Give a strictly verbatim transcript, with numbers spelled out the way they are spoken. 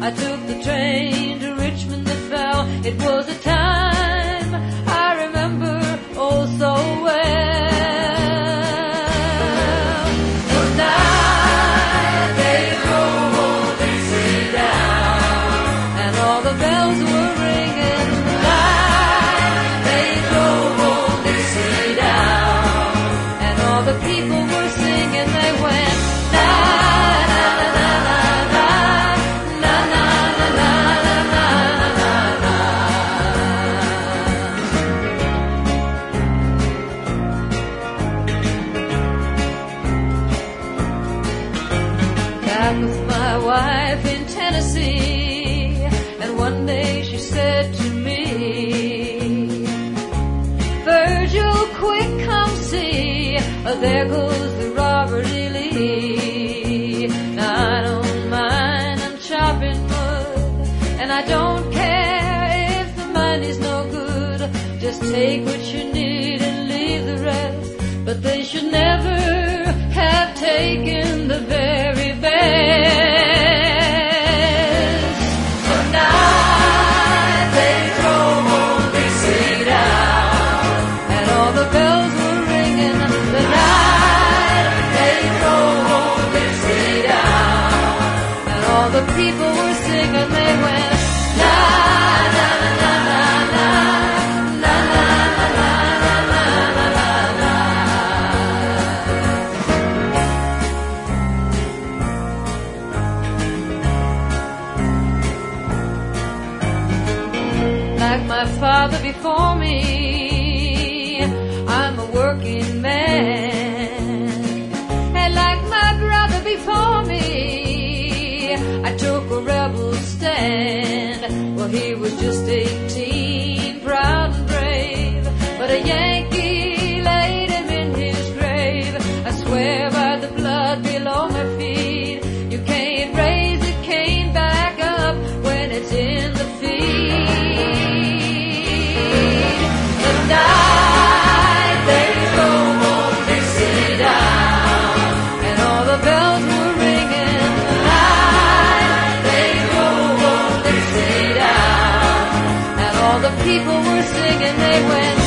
I took the train to Richmond that fell. It was a time I remember oh so well. The night they drove old Dixie down, and all the bells were ringing. The night they drove old Dixie down, and all the people were singing. They went na na na na na na na na na na na na. Back with my wife in Tennessee, and one day she said to me, Virgil, quick, come see, oh, there goes the Robert E. Lee. Now I don't mind, I'm chopping wood, and I don't care if the money's no good. Just take what you need and leave the rest. But they should never have taken the very best. The night they drove old Dixie down, and all the bells were ringing. The night they drove old Dixie down, and all the people were singing. They went na na na na na na na na na na na na. Like my father before me, I'm a working man. And like my brother before me, I took a rebel stand. Well, he was just eighteen, proud and brave, but a Yankee laid him in his grave. I swear by the blood below my feet, you can't raise a cane back up when it's in the feed. The night they drove old Dixie down, and all the bells were ringing. The night they drove old Dixie down, and all the people were singing. They went